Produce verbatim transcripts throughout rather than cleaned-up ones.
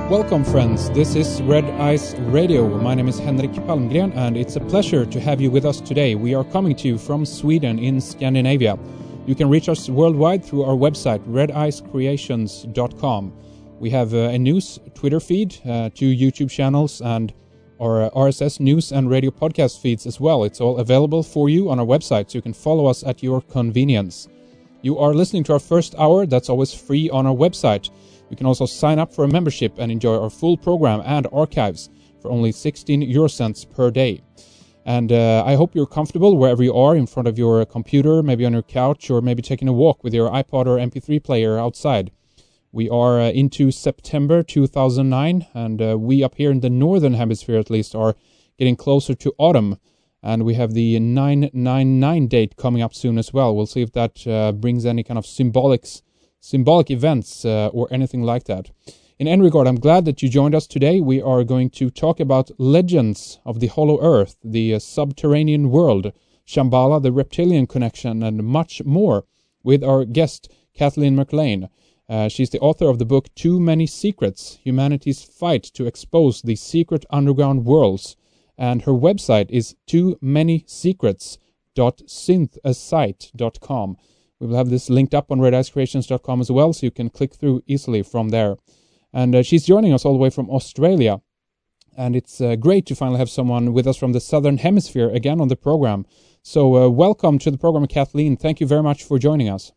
Welcome, friends. This is Red Ice Radio. My name is Henrik Palmgren, and it's a pleasure to have you with us today. We are coming to you from Sweden in Scandinavia. You can reach us worldwide through our website, red ice creations dot com. We have uh, a news Twitter feed, uh, two YouTube channels, and our uh, R S S news and radio podcast feeds as well. It's all available for you on our website, so you can follow us at your convenience. You are listening to our first hour. That's always free on our website. You can also sign up for a membership and enjoy our full program and archives for only sixteen euro cents per day. And uh, I hope you're comfortable wherever you are, in front of your computer, maybe on your couch, or maybe taking a walk with your iPod or M P three player outside. We are uh, into September two thousand nine, and uh, we up here in the northern hemisphere at least are getting closer to autumn. And we have the nine nine nine date coming up soon as well. We'll see if that uh, brings any kind of symbolics symbolic events uh, or anything like that. In any regard, I'm glad that you joined us today. We are going to talk about legends of the Hollow Earth, the uh, subterranean world, Shambhala, the reptilian connection, and much more with our guest, Kathleen McLean. Uh, she's the author of the book Too Many Secrets, Humanity's Fight to Expose the Secret Underground Worlds. And her website is too many secrets dot synthasite dot com. We will have this linked up on red ice creations dot com as well, so you can click through easily from there. And uh, she's joining us all the way from Australia. And it's uh, great to finally have someone with us from the Southern Hemisphere again on the program. So uh, welcome to the program, Kathleen. Thank you very much for joining us.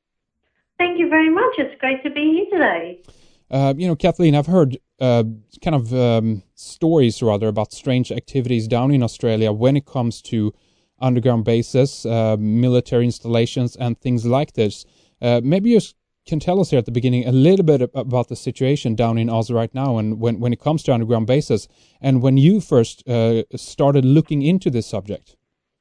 Thank you very much. It's great to be here today. Uh, you know, Kathleen, I've heard uh, kind of um, stories, rather, about strange activities down in Australia when it comes to underground bases, uh, military installations, and things like this. Uh, maybe you can tell us here at the beginning a little bit about the situation down in Oz right now, and when, when it comes to underground bases, and when you first uh, started looking into this subject.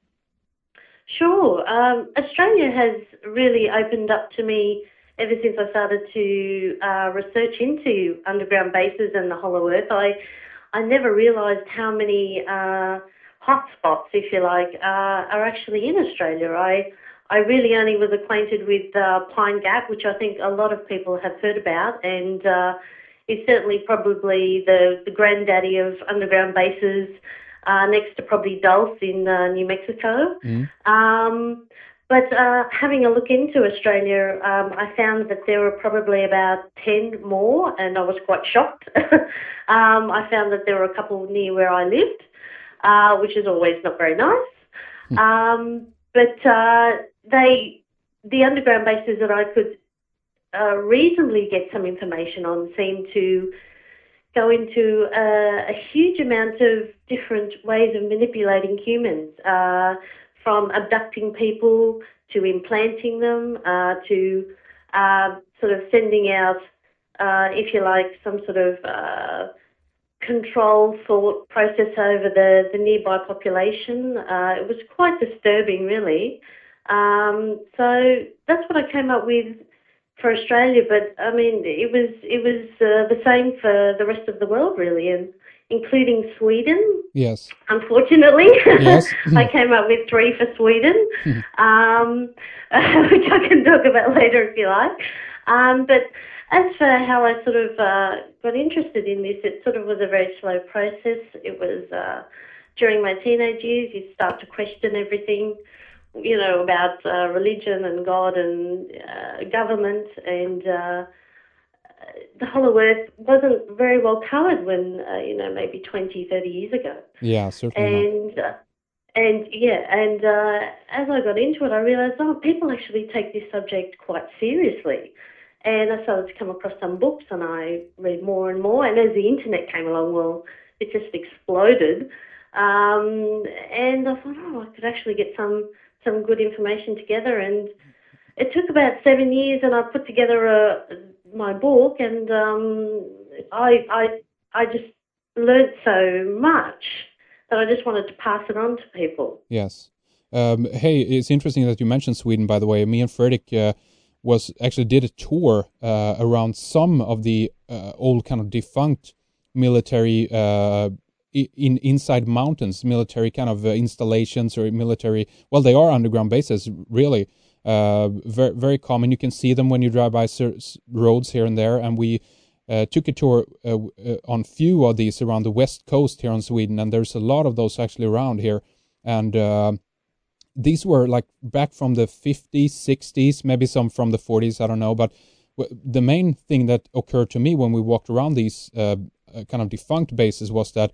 Sure. Um, Australia has really opened up to me ever since I started to uh, research into underground bases and the Hollow Earth. I, I never realised how many Uh, hotspots, if you like, uh, are actually in Australia. I I really only was acquainted with uh, Pine Gap, which I think a lot of people have heard about, and uh, is certainly probably the, the granddaddy of underground bases, uh, next to probably Dulce in uh, New Mexico. Mm. Um, but uh, having a look into Australia, um, I found that there were probably about ten more, and I was quite shocked. um, I found that there were a couple near where I lived, Uh, which is always not very nice. Mm. Um, but uh, they, the underground bases that I could uh, reasonably get some information on seemed to go into uh, a huge amount of different ways of manipulating humans, uh, from abducting people to implanting them, uh, to uh, sort of sending out, uh, if you like, some sort of uh, control thought process over the, the nearby population. Uh, it was quite disturbing, really. Um, so that's what I came up with for Australia. But I mean, it was it was uh, the same for the rest of the world, really, and including Sweden. Yes. Unfortunately, yes. I came up with three for Sweden, um, which I can talk about later if you like. Um, but as for how I sort of uh, got interested in this, it sort of was a very slow process. It was uh, during my teenage years, you start to question everything, you know, about uh, religion and God and uh, government, and uh, the Hollow Earth wasn't very well coloured when, uh, you know, maybe twenty, thirty years ago. Yeah, certainly. And, uh, and yeah, and uh, as I got into it, I realised, oh, people actually take this subject quite seriously. And I started to come across some books, and I read more and more. And as the internet came along, well, it just exploded. Um, and I thought, oh, I could actually get some some good information together. And it took about seven years, and I put together a, my book, and um, I, I, I just learned so much that I just wanted to pass it on to people. Yes. Um, hey, it's interesting that you mentioned Sweden, by the way. Me and Fredrik uh, was actually did a tour uh, around some of the uh, old kind of defunct military uh, in inside mountains, military kind of uh, installations or military. Well, they are underground bases, really. Uh, very very common. You can see them when you drive by roads here and there, and we uh, took a tour uh, uh, on few of these around the west coast here in Sweden, and there's a lot of those actually around here. And uh, these were like back from the fifties, sixties, maybe some from the forties, I don't know. But w- the main thing that occurred to me when we walked around these uh, kind of defunct bases was that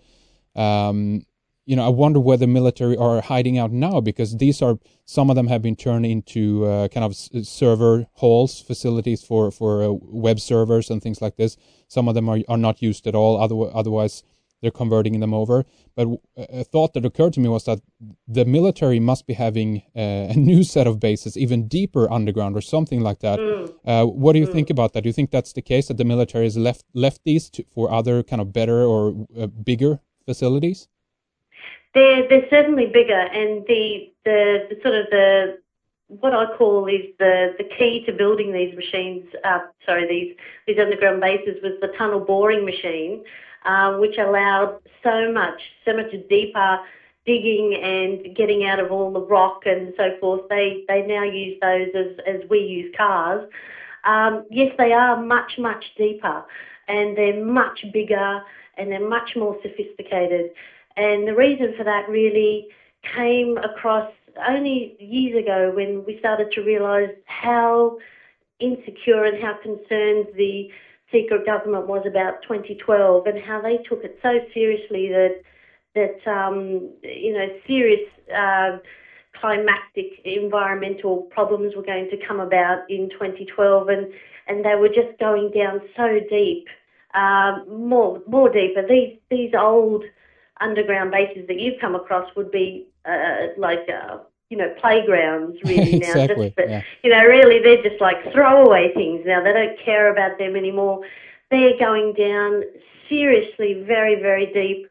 um, you know, I wonder where the military are hiding out now, because these are, some of them have been turned into uh, kind of s- server halls, facilities for, for uh, web servers and things like this. Some of them are, are not used at all. Other, otherwise, they're converting them over. But w- a thought that occurred to me was that the military must be having uh, a new set of bases, even deeper underground or something like that. Mm. Uh, what do you Mm. think about that? Do you think that's the case, that the military has left, left these to, for other kind of better or uh, bigger facilities? They're they're certainly bigger, and the, the the sort of the what I call is the the key to building these machines. Uh, sorry, these these underground bases was the tunnel boring machine, uh, which allowed so much so much deeper digging and getting out of all the rock and so forth. They they now use those as as we use cars. Um, yes, they are much much deeper, and they're much bigger, and they're much more sophisticated. And the reason for that really came across only years ago, when we started to realise how insecure and how concerned the secret government was about twenty twelve, and how they took it so seriously that that um, you know serious uh, climactic environmental problems were going to come about in twenty twelve, and and they were just going down so deep, uh, more more deeper. These these old underground bases that you've come across would be uh, like uh, you know playgrounds really now. Exactly. Just Yeah. you know really they're just like throwaway things now. They don't care about them anymore. They're going down seriously, very very deep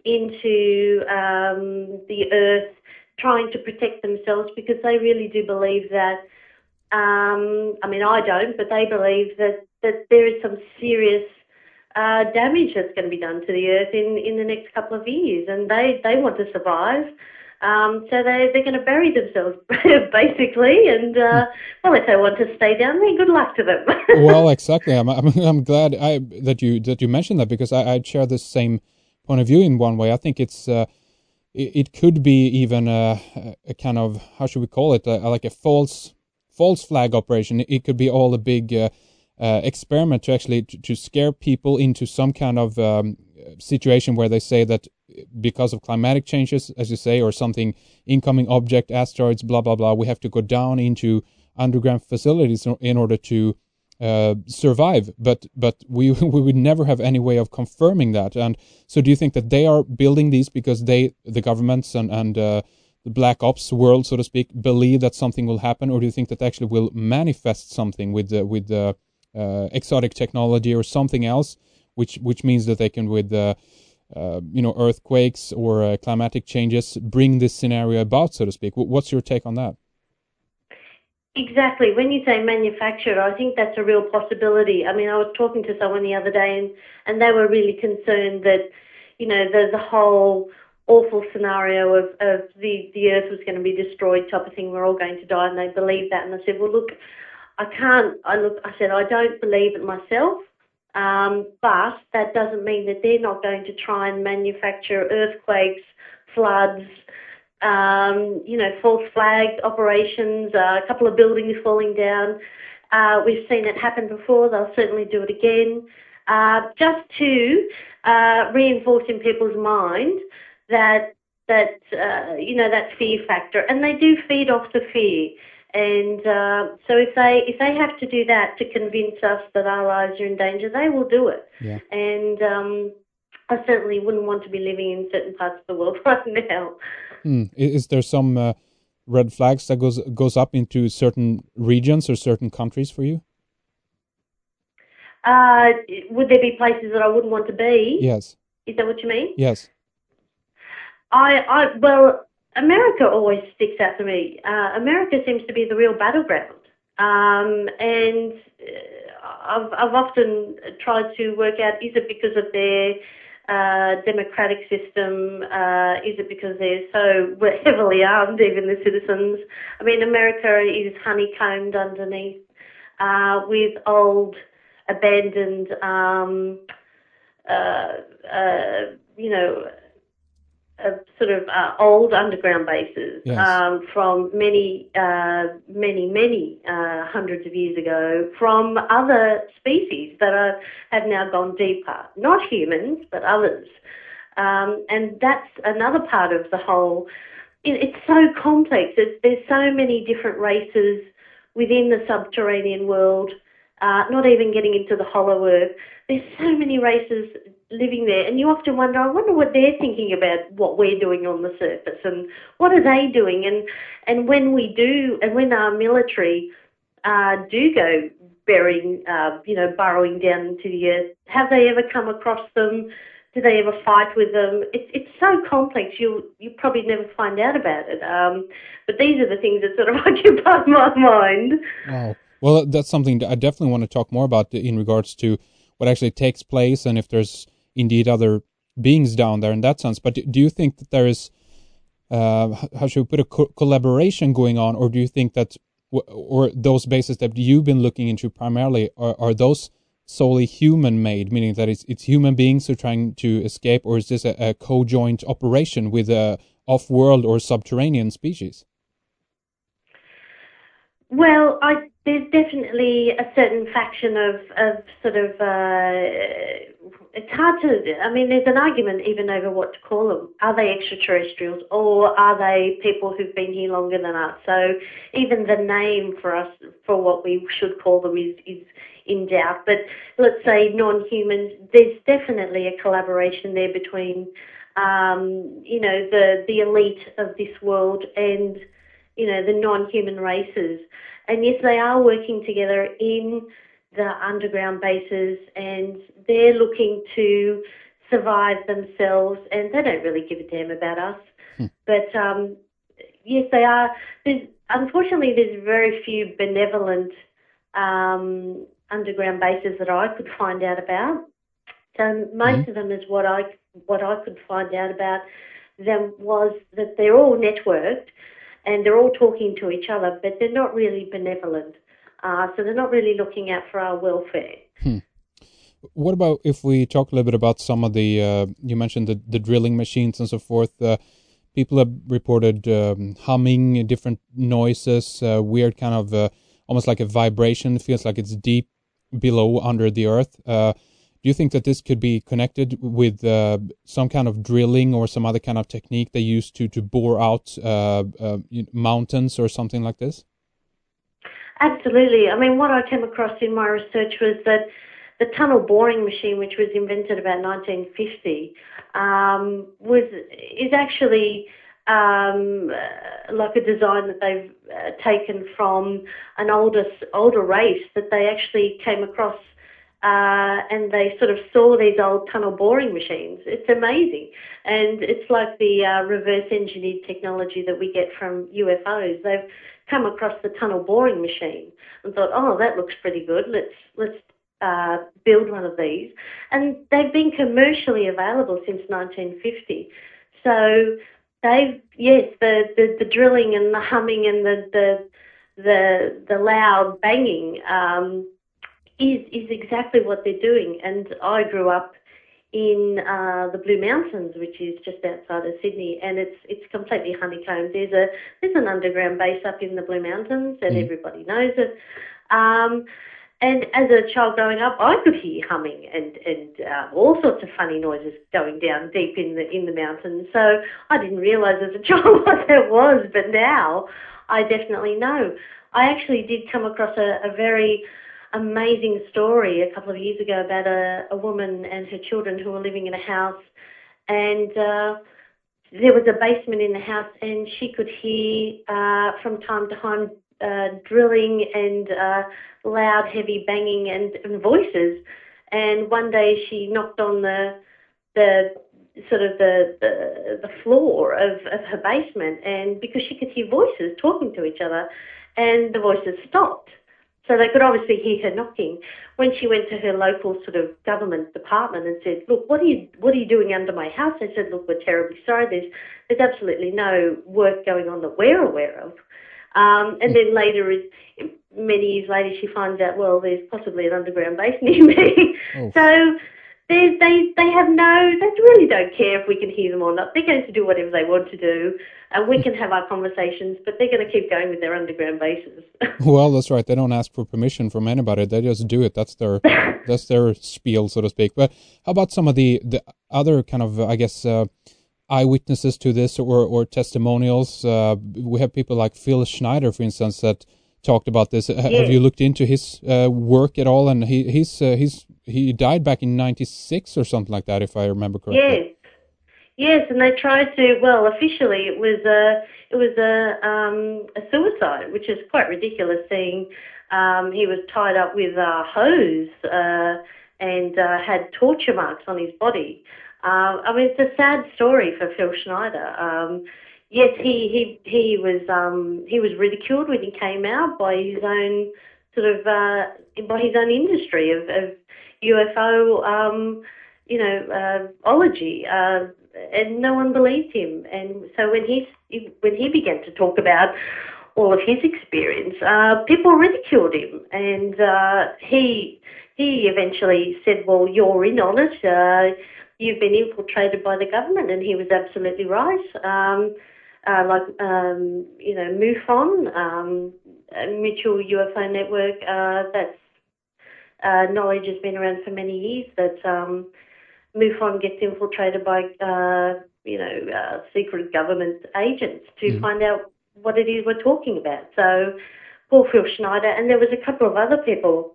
into um, the earth, trying to protect themselves, because they really do believe that. Um, I mean, I don't, but they believe that that there is some serious uh, damage that's going to be done to the earth in, in the next couple of years, and they, they want to survive. Um, so they, they're going to bury themselves, basically, and, uh, well, if they want to stay down there, good luck to them. Well, exactly. I'm, I'm, I'm glad I, that you that you mentioned that, because I, I share the same point of view in one way. I think it's uh, it, it could be even a, a kind of, how should we call it, a, like a false false flag operation. It could be all a big uh, uh, experiment to actually to, to scare people into some kind of um, situation where they say that because of climatic changes, as you say, or something, incoming object, asteroids, blah blah blah, we have to go down into underground facilities in order to uh, survive. But but we we would never have any way of confirming that. And so, do you think that they are building these because they, the governments and and uh, the black ops world, so to speak, believe that something will happen, or do you think that actually will manifest something with the, with the uh, exotic technology or something else, which which means that they can, with uh, uh, you know earthquakes or uh, climatic changes, bring this scenario about, so to speak? What's your take on that? Exactly. When you say manufactured, I think that's a real possibility. I mean, I was talking to someone the other day, and, and they were really concerned that, you know, the, the whole awful scenario of, of the, the earth was going to be destroyed type of thing, we're all going to die, and they believe that. And I said, well, look, I can't, I look, I said, I don't believe it myself, um, but that doesn't mean that they're not going to try and manufacture earthquakes, floods, um, you know, false flag operations, uh, a couple of buildings falling down. Uh, we've seen it happen before. They'll certainly do it again, uh, just to uh, reinforce in people's mind that that uh, you know that fear factor, and they do feed off the fear. And uh, so if they if they have to do that to convince us that our lives are in danger, they will do it. Yeah. And um, I certainly wouldn't want to be living in certain parts of the world right now. Hmm. Is there some uh, red flags that goes goes up into certain regions or certain countries for you? Uh, would there be places that I wouldn't want to be? Yes. Is that what you mean? Yes. I, I well, America always sticks out to me. Uh, America seems to be the real battleground, um, and uh, I've I've often tried to work out, is it because of their uh, democratic system? Uh, is it because they're so heavily armed, even the citizens? I mean, America is honeycombed underneath uh, with old abandoned, um, uh, uh, you know, uh, sort of uh, old underground bases Yes. um, from many, uh, many, many uh, hundreds of years ago from other species that are, have now gone deeper. Not humans, but others. Um, and that's another part of the whole. It, it's so complex. It's, there's so many different races within the subterranean world, uh, not even getting into the hollow earth. There's so many races living there, and you often wonder, I wonder what they're thinking about what we're doing on the surface, and what are they doing? And and when we do, and when our military uh, do go burying, uh, you know, burrowing down into the earth, have they ever come across them? Do they ever fight with them? It's it's so complex. You you probably never find out about it. Um, but these are the things that sort of occupy my mind. Wow. Well, that's something that I definitely want to talk more about in regards to what actually takes place and if there's indeed other beings down there in that sense. But do you think that there is, uh, how should we put a co- collaboration going on, or do you think that, or those bases that you've been looking into primarily, are, are those solely human-made, meaning that it's it's human beings who are trying to escape, or is this a, a co-joint operation with a off-world or subterranean species? Well, I, there's definitely a certain faction of, of sort of, uh, it's hard to, I mean, there's an argument even over what to call them. Are they extraterrestrials, or are they people who've been here longer than us? So even the name for us, for what we should call them, is, is in doubt. But let's say non-humans, there's definitely a collaboration there between, um, you know, the, the elite of this world and, you know, the non-human races. And yes, they are working together in the underground bases, and they're looking to survive themselves, and they don't really give a damn about us. Hmm. But um, yes, they are. There's, unfortunately, there's very few benevolent um, underground bases that I could find out about. So most Mm-hmm. of them is what I what I could find out about them was that they're all networked, and they're all talking to each other, but they're not really benevolent. Uh, so they're not really looking out for our welfare. Hmm. What about if we talk a little bit about some of the, uh, you mentioned the, the drilling machines and so forth. Uh, people have reported um, humming, different noises, uh, weird kind of, uh, almost like a vibration. It feels like it's deep below under the earth. Uh, do you think that this could be connected with uh, some kind of drilling or some other kind of technique they use to, to bore out uh, uh, mountains or something like this? Absolutely. I mean, what I came across in my research was that the tunnel boring machine, which was invented about nineteen fifty, um, was is actually um, uh, like a design that they've uh, taken from an older older race that they actually came across. Uh, and they sort of saw these old tunnel boring machines. It's amazing. And it's like the uh, reverse engineered technology that we get from U F Os. They've come across the tunnel boring machine and thought, oh, that looks pretty good. Let's let's uh, build one of these. And they've been commercially available since nineteen fifty. So they've, yes, the, the, the drilling and the humming and the the the, the loud banging um, is is exactly what they're doing. And I grew up in uh, the Blue Mountains, which is just outside of Sydney, and it's it's completely honeycombed. There's a there's an underground base up in the Blue Mountains, and Mm. everybody knows it. Um, and as a child growing up, I could hear humming and and uh, all sorts of funny noises going down deep in the in the mountains. So I didn't realise as a child what that was, but now I definitely know. I actually did come across a, a very amazing story a couple of years ago about a, a woman and her children who were living in a house, and uh, there was a basement in the house, and she could hear uh, from time to time uh, drilling and uh, loud, heavy banging and, and voices. And one day she knocked on the the sort of the the, the floor of, of her basement, and because she could hear voices talking to each other, and the voices stopped. So they could obviously hear her knocking. When she went to her local sort of government department and said, look, what are you what are you doing under my house? They said, look, we're terribly sorry. There's, there's absolutely no work going on that we're aware of. Um, and then later, it, many years later, she finds out, well, there's possibly an underground base near me. Oh. So there's, they they have no, they really don't care if we can hear them or not. They're going to do whatever they want to do, and we can have our conversations, but they're going to keep going with their underground bases. Well, that's right. They don't ask for permission from anybody. They just do it. That's their that's their spiel, so to speak. But how about some of the, the other kind of, I guess, uh, eyewitnesses to this, or, or testimonials? Uh, we have people like Phil Schneider, for instance, that talked about this. H- Yes. Have you looked into his uh, work at all? And he he's uh, he's he died back in ninety-six or something like that, if I remember correctly. Yes. Yes, and they tried to. Well, officially, it was a it was a um, a suicide, which is quite ridiculous. Seeing um, he was tied up with a hose uh, and uh, had torture marks on his body. Uh, I mean, it's a sad story for Phil Schneider. Um, yes, he he he was um, he was ridiculed when he came out by his own sort of uh, by his own industry of, of U F O. Um, you know, uh, ology, uh, and no one believed him. And so when he when he began to talk about all of his experience, uh, people ridiculed him, and uh, he he eventually said, "Well, you're in on it. Uh, you've been infiltrated by the government," and he was absolutely right. Um, uh, like um, you know, MUFON, um, a Mutual U F O Network. Uh, that's uh, knowledge has been around for many years. That um, MUFON gets infiltrated by, uh, you know, uh, secret government agents to Mm. find out what it is we're talking about. So, poor Phil Schneider, and there was a couple of other people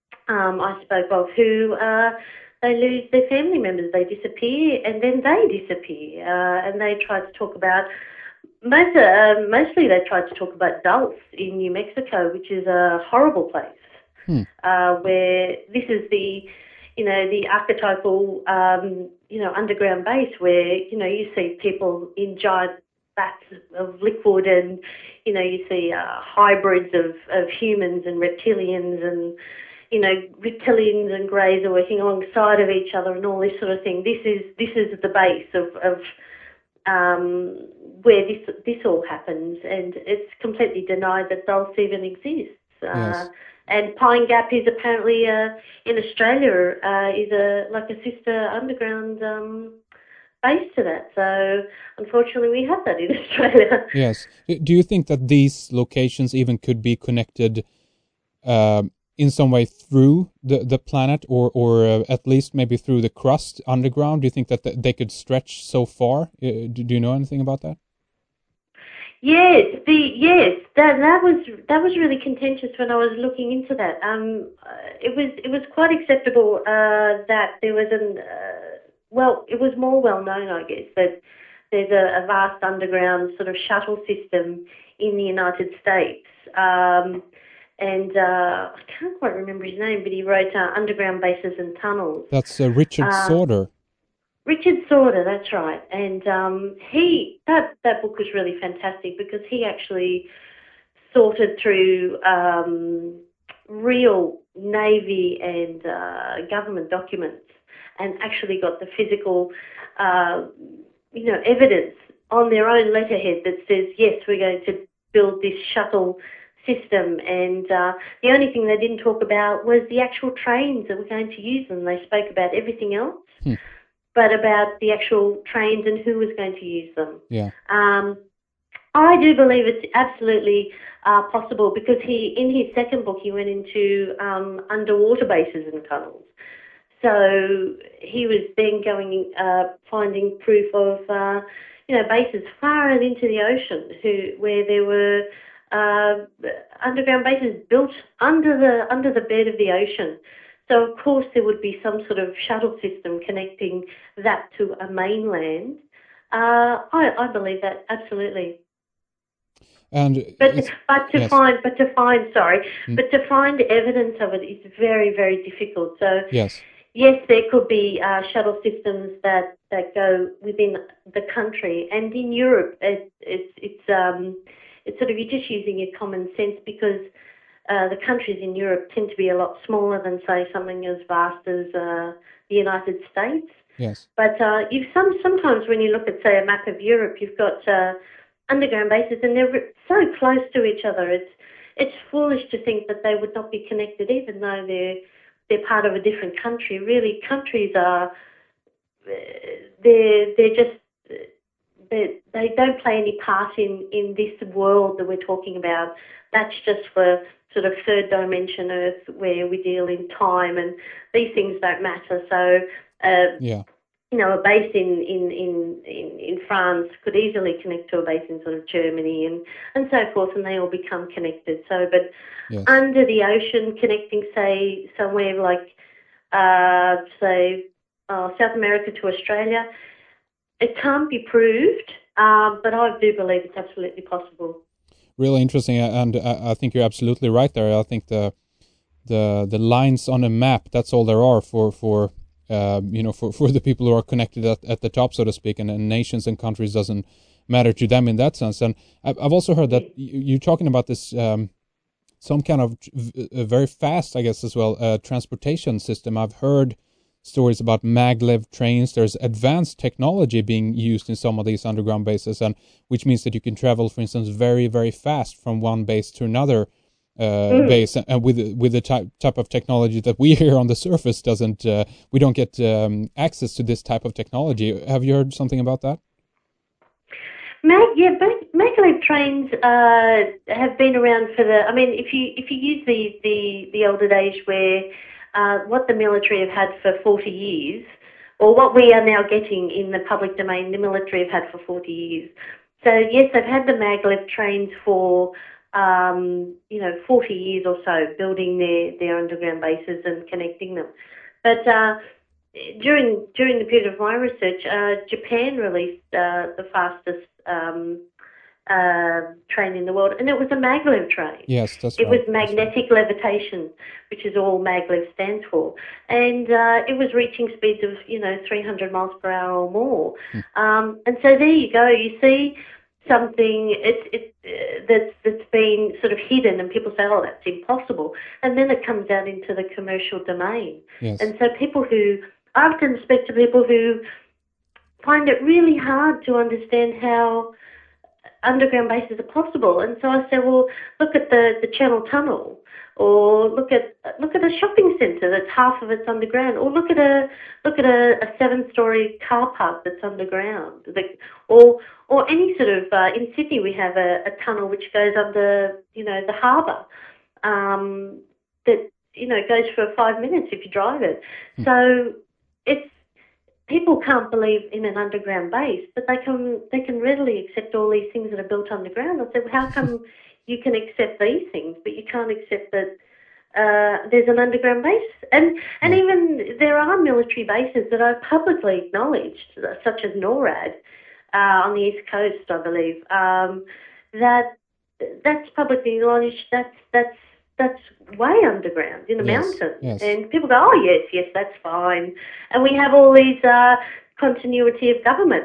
um, I spoke of who uh, they lose their family members, they disappear, and then they disappear, uh, and they tried to talk about. Most, uh, mostly, they tried to talk about Dulce in New Mexico, which is a horrible place, Hmm. uh, where this is the you know, the archetypal, um, you know, underground base where, you know, you see people in giant vats of liquid and, you know, you see uh, hybrids of, of humans and reptilians and, you know, reptilians and greys are working alongside of each other and all this sort of thing. This is this is the base of, of um, where this this all happens, and it's completely denied that Dulce even exists. Yes. Uh, And Pine Gap is apparently uh, in Australia uh, is a like a sister underground um, base to that. So unfortunately, we have that in Australia. Yes. Do you think that these locations even could be connected um, in some way through the, the planet, or or uh, at least maybe through the crust underground? Do you think that th- they could stretch so far? Uh, do, do you know anything about that? Yes, the yes that that was that was really contentious when I was looking into that. Um, uh, it was it was quite acceptable uh, that there was an uh, well, it was more well known, I guess, that there's a, a vast underground sort of shuttle system in the United States. Um, and uh, I can't quite remember his name, but he wrote uh, Underground Bases and Tunnels. That's uh, Richard Uh, Sauder. Richard Sauder, that's right, and um, he that that book was really fantastic because he actually sorted through um, real Navy and uh, government documents and actually got the physical, uh, you know, evidence on their own letterhead that says yes, we're going to build this shuttle system, and uh, the only thing they didn't talk about was the actual trains that were going to use them. They spoke about everything else. Hmm. But about the actual trains and who was going to use them. Yeah. Um, I do believe it's absolutely uh, possible because he, in his second book, he went into um, underwater bases and tunnels. So he was then going, uh, finding proof of, uh, you know, bases far out into the ocean, who where there were uh, underground bases built under the under the bed of the ocean. So, of course, there would be some sort of shuttle system connecting that to a mainland. Uh, I, I believe that, absolutely. And But it's- but to yes. find but to find sorry, Mm. but to find evidence of it is very very difficult. So Yes. yes, there could be uh, shuttle systems that, that go within the country, and in Europe, it, it's it's um it's sort of you're just using your common sense because uh, the countries in Europe tend to be a lot smaller than say something as vast as uh, the United States. Yes. But uh, you've some sometimes when you look at say a map of Europe, you've got uh, underground bases, and they're so close to each other. It's it's foolish to think that they would not be connected, even though they're they're part of a different country. Really, countries are they're they're just they they don't play any part in in this world that we're talking about. That's just for sort of third dimension Earth, where we deal in time, and these things don't matter. So. Uh, Yeah. You know, a base in, in, in, in, in France could easily connect to a base in sort of Germany and, and so forth, and they all become connected. So, but Yes. under the ocean, connecting, say, somewhere like, uh, say, uh, South America to Australia, it can't be proved, uh, but I do believe it's absolutely possible. Really interesting, and I think you're absolutely right there. I think the the the lines on a map, that's all there are for for. Uh, you know, for, for the people who are connected at, at the top, so to speak, and, and nations and countries doesn't matter to them in that sense. And I've, I've also heard that you, you're talking about this, um, some kind of v- very fast, I guess, as well, uh, transportation system. I've heard stories about maglev trains. There's advanced technology being used in some of these underground bases, and which means that you can travel, for instance, very, very fast from one base to another. Uh, mm. base and uh, with with the type type of technology that we here on the surface doesn't uh, we don't get um, access to this type of technology. Have you heard something about that? Mag, yeah, maglev trains uh, have been around for the. I mean, if you if you use the the, the older days where uh, what the military have had for forty years, or what we are now getting in the public domain, the military have had for forty years. So yes, they've had the maglev trains for. Um, you know, forty years or so, building their, their underground bases and connecting them. But uh, during during the period of my research, uh, Japan released uh, the fastest um, uh, train in the world, and it was a maglev train. Yes, that's it right. It was magnetic right. levitation, which is all maglev stands for, and uh, it was reaching speeds of you know three hundred miles per hour or more. Hmm. Um, and so there you go. You see. Something it's it uh, that's that's been sort of hidden, and people say, "Oh, that's impossible," and then it comes out into the commercial domain. Yes. And so people who I often speak to people who find it really hard to understand how underground bases are possible, and so I say, "Well, look at the, the Channel Tunnel, or look at look at a shopping centre that's half of it's underground, or look at a look at a, a seven-storey car park that's underground, the, or or any sort of uh, in Sydney we have a, a tunnel which goes under you know the harbour um, that you know goes for five minutes if you drive it. Hmm. So it's people can't believe in an underground base, but they can they can readily accept all these things that are built underground. I said, well, how come you can accept these things, but you can't accept that uh, there's an underground base? And and yeah. even there are military bases that are publicly acknowledged, such as NORAD uh, on the East Coast, I believe. Um, that that's publicly acknowledged. That's that's that's way underground in the yes, mountains. Yes. And people go, oh, yes, yes, that's fine. And we have all these uh, continuity of government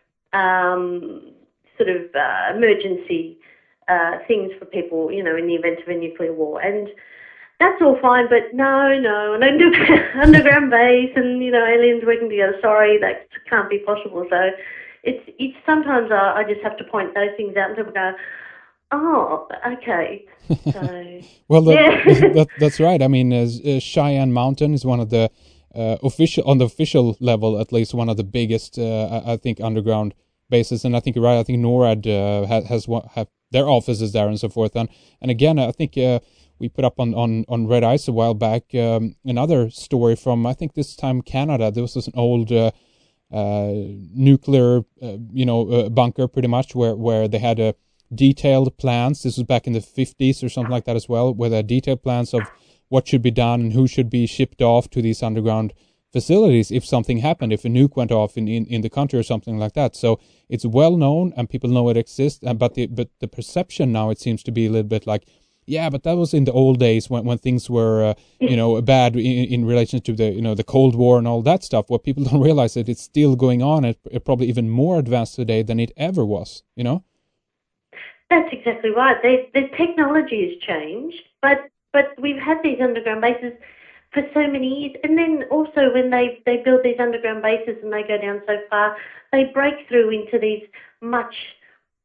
um, sort of uh, emergency uh, things for people, you know, in the event of a nuclear war. And that's all fine, but no, no, an underground, underground base and, you know, aliens working together, sorry, that can't be possible. So it's, it's sometimes uh, I just have to point those things out and people go, oh, okay. So, well, that, yeah. that, that's right. I mean, uh, Cheyenne Mountain is one of the uh, official, on the official level, at least one of the biggest, uh, I think, underground bases. And I think you're right. I think NORAD uh, has, has one, have their offices there and so forth. And and again, I think uh, we put up on, on, on Red Ice a while back um, another story from, I think this time Canada. There was an old uh, uh, nuclear, uh, you know, uh, bunker pretty much where, where they had a detailed plans. This was back in the fifties or something like that as well, where there are detailed plans of what should be done and who should be shipped off to these underground facilities if something happened, if a nuke went off in, in, in the country or something like that. So it's well known and people know it exists. And but the but the perception now, it seems to be a little bit like, yeah, but that was in the old days when, when things were uh, you know bad in, in relation to the you know the Cold War and all that stuff. What people don't realize that it's still going on. It, it probably even more advanced today than it ever was. You know. That's exactly right. The, the technology has changed, but but we've had these underground bases for so many years. And then also when they, they build these underground bases and they go down so far, they break through into these much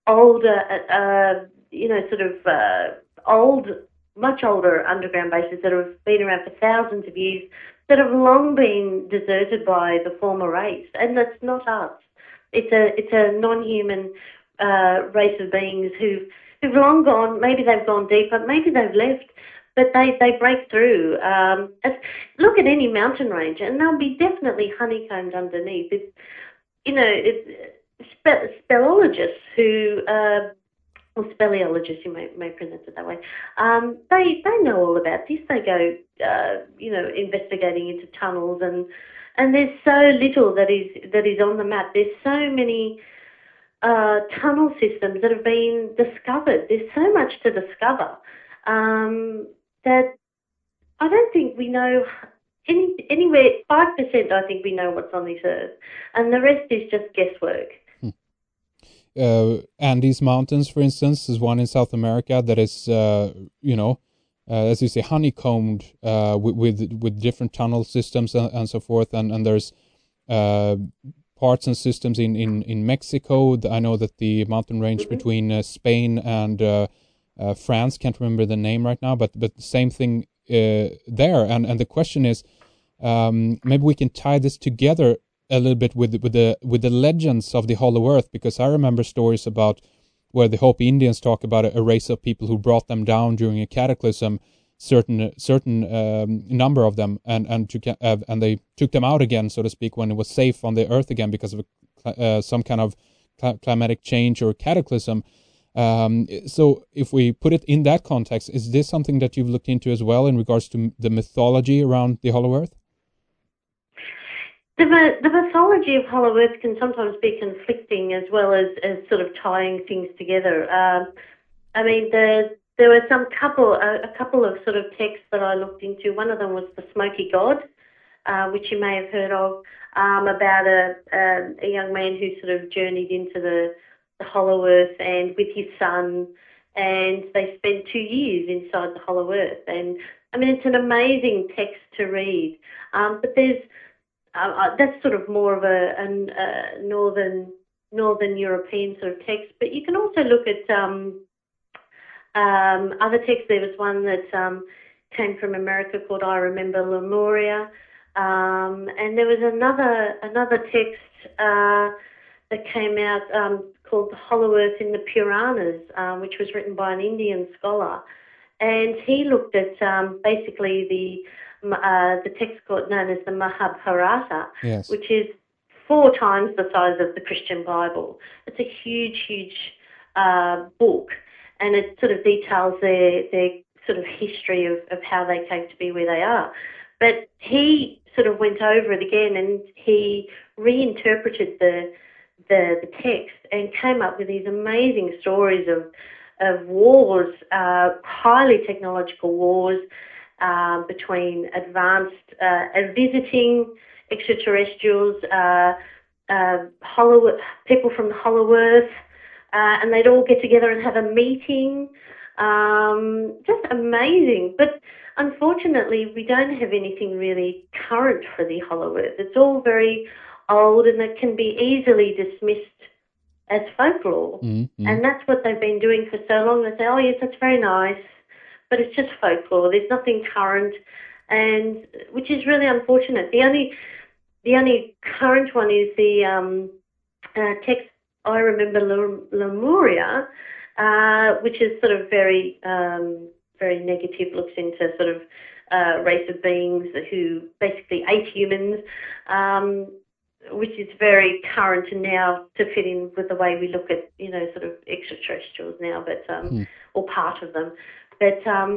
older, uh, you know, sort of uh, old, much older underground bases that have been around for thousands of years that have long been deserted by the former race, and that's not us. It's a it's a non-human uh, race of beings who've who've long gone. Maybe they've gone deeper. Maybe they've left, but they they break through. Um, look at any mountain range, and they'll be definitely honeycombed underneath. It's you know it's spe- speleologists who. Uh, or speleologists, you may, may pronounce it that way, um, they they know all about this. They go, uh, you know, investigating into tunnels, and and there's so little that is that is on the map. There's so many uh, tunnel systems that have been discovered. There's so much to discover um, that I don't think we know any, anywhere. Five percent, I think we know what's on this earth, and the rest is just guesswork. Uh, Andes Mountains, for instance, is one in South America that is, uh, you know, uh, as you say, honeycombed uh, with, with with different tunnel systems and, and so forth. And and there's uh, parts and systems in, in, in Mexico. I know that the mountain range mm-hmm. between uh, Spain and uh, uh, France, can't remember the name right now, but but the same thing uh, there. And and the question is, um, maybe we can tie this together a little bit with with the with the legends of the Hollow Earth, because I remember stories about where the Hopi Indians talk about a, a race of people who brought them down during a cataclysm, certain certain um, number of them, and and to, uh, and they took them out again, so to speak, when it was safe on the Earth again because of uh, some kind of cl- climatic change or cataclysm. Um, so if we put it in that context, is this something that you've looked into as well in regards to the mythology around the Hollow Earth? The, the mythology of Hollow Earth can sometimes be conflicting as well as, as sort of tying things together. Um, I mean, the, there were some couple, a, a couple of sort of texts that I looked into. One of them was the Smoky God, uh, which you may have heard of, um, about a, a, a young man who sort of journeyed into the, the Hollow Earth and with his son, and they spent two years inside the Hollow Earth. And I mean, it's an amazing text to read, um, but there's Uh, that's sort of more of a, a, a northern northern European sort of text, but you can also look at um, um, other texts. There was one that um, came from America called "I Remember Lemuria," um, and there was another another text uh, that came out um, called "The Hollow Earth in the Puranas," um, which was written by an Indian scholar, and he looked at um, basically the Uh, the text known as the Mahabharata, yes. which is four times the size of the Christian Bible. It's a huge, huge uh, book, and it sort of details their their sort of history of, of how they came to be where they are. But he sort of went over it again, and he reinterpreted the the, the text and came up with these amazing stories of of wars, uh, highly technological wars, Uh, between advanced uh, uh, visiting extraterrestrials, uh, uh, hollow people from the Hollow Earth, uh, and they'd all get together and have a meeting. Um, just amazing. But unfortunately, we don't have anything really current for the Hollow Earth. It's all very old, and it can be easily dismissed as folklore. Mm-hmm. And that's what they've been doing for so long. They say, oh, yes, that's very nice, but it's just folklore. There's nothing current, and which is really unfortunate. The only the only current one is the um, uh, text I Remember Lemuria, uh, which is sort of very um, very negative. Looks into sort of uh, race of beings who basically ate humans, um, which is very current now to fit in with the way we look at you know sort of extraterrestrials now, but um, mm. or part of them. But um,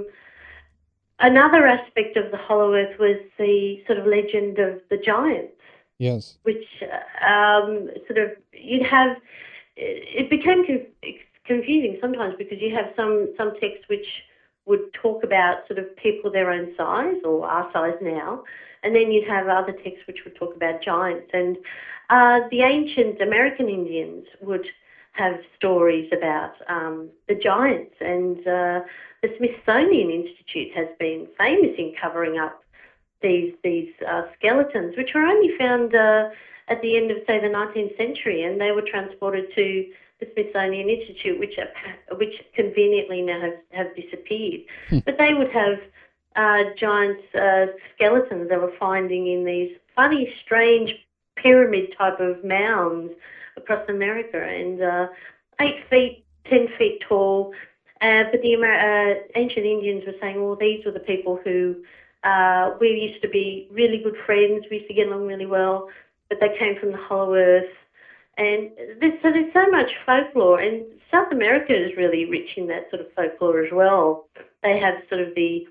another aspect of the Hollow Earth was the sort of legend of the giants. Yes. Which um, sort of you'd have. It became confusing sometimes because you have some some texts which would talk about sort of people their own size or our size now, and then you'd have other texts which would talk about giants. And uh, the ancient American Indians would have stories about um, the giants, and uh, the Smithsonian Institute has been famous in covering up these these uh, skeletons, which were only found uh, at the end of, say, the nineteenth century, and they were transported to the Smithsonian Institute, which are, which conveniently now have, have disappeared. Hmm. But they would have uh, giant uh, skeletons they were finding in these funny, strange pyramid type of mounds across America, and uh, eight feet, ten feet tall. Uh, but the Amer- uh, ancient Indians were saying, well, these were the people who uh, we used to be really good friends. We used to get along really well, but they came from the Hollow Earth. And there's, so there's so much folklore, and South America is really rich in that sort of folklore as well. They have sort of the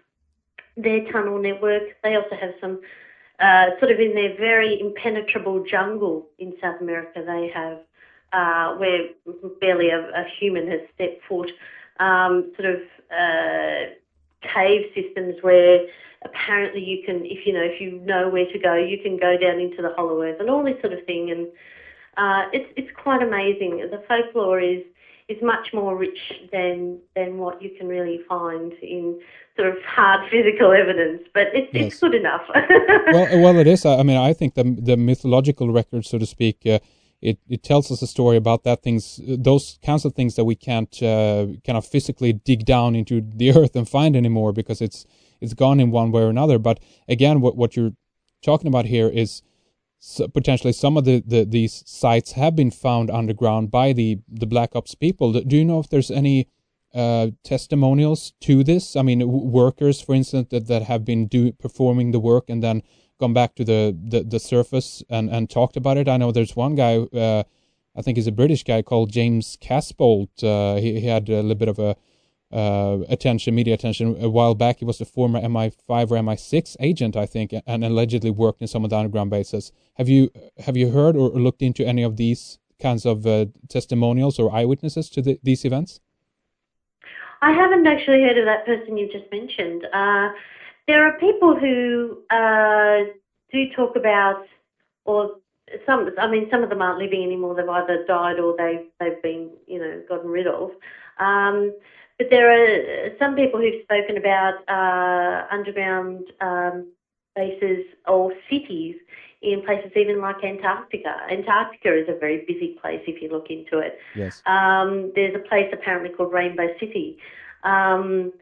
their tunnel network. They also have some uh, sort of in their very impenetrable jungle in South America. They have uh, where barely a, a human has stepped foot. Um, sort of uh, cave systems where apparently you can, if you know, if you know where to go, you can go down into the Hollow Earth and all this sort of thing. And uh, it's it's quite amazing. The folklore is is much more rich than than what you can really find in sort of hard physical evidence. But it's Yes. it's good enough. well, well, it is. I mean, I think the the mythological record, so to speak. Uh, It, it tells us a story about that things, those kinds of things that we can't uh, kind of physically dig down into the earth and find anymore because it's it's gone in one way or another. But again, what what you're talking about here is so potentially some of the, the these sites have been found underground by the the Black Ops people. Do you know if there's any uh, testimonials to this? I mean, w- workers, for instance, that, that have been do performing the work and then gone back to the, the, the surface and, and talked about it. I know there's one guy, uh, I think he's a British guy called James Casbolt. Uh, he, he had a little bit of a uh, attention, media attention a while back. He was a former M I five or M I six agent, I think, and allegedly worked in some of the underground bases. Have you have you heard or looked into any of these kinds of uh, testimonials or eyewitnesses to the, these events? I haven't actually heard of that person you just mentioned. Uh, There are people who uh, do talk about, or some. I mean, some of them aren't living anymore. They've either died or they've they've been, you know, gotten rid of. Um, but there are some people who've spoken about uh, underground um, bases or cities in places even like Antarctica. Antarctica is a very busy place if you look into it. Yes. Um, there's a place apparently called Rainbow City, um,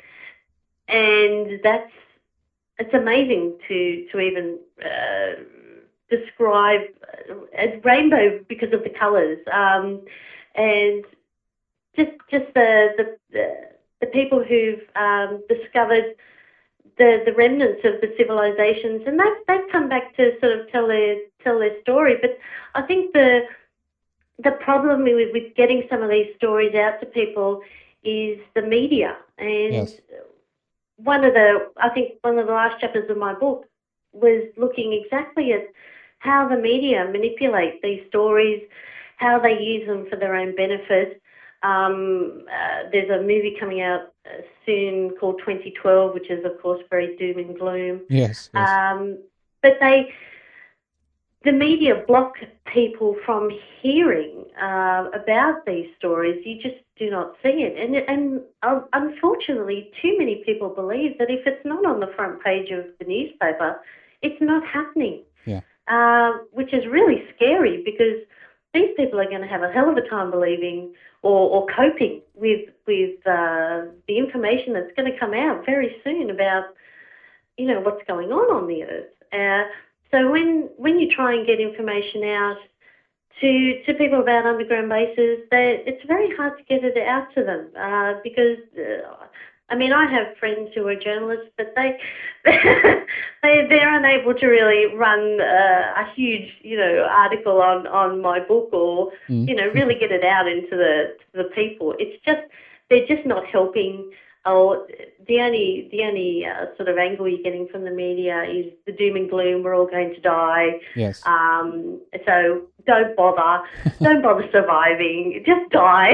and that's. It's amazing to to even uh, describe as rainbow because of the colours, um, and just just the the, the, the people who've um, discovered the, the remnants of the civilizations, and they've they've come back to sort of tell their tell their story. But I think the the problem with, with getting some of these stories out to people is the media. And yes. One of the, I think one of the last chapters of my book was looking exactly at how the media manipulate these stories, how they use them for their own benefit. Um, uh, there's a movie coming out uh, soon called twenty twelve, which is, of course, very doom and gloom. Yes, yes. Um, but they, the media block people from hearing uh, about these stories. You just do not see it. And, and uh, unfortunately, too many people believe that if it's not on the front page of the newspaper, it's not happening, yeah. uh, which is really scary because these people are going to have a hell of a time believing or, or coping with, with uh, the information that's going to come out very soon about, you know, what's going on on the earth. Uh, so when, when you try and get information out To, to people about underground bases, they, it's very hard to get it out to them uh, because, uh, I mean, I have friends who are journalists, but they, they they're unable to really run uh, a huge, you know, article on, on my book or, mm. you know, really get it out into the to the people. It's just they're just not helping. Oh, the only the only uh, sort of angle you're getting from the media is the doom and gloom. We're all going to die. Yes. Um, so don't bother. Don't bother surviving. Just die.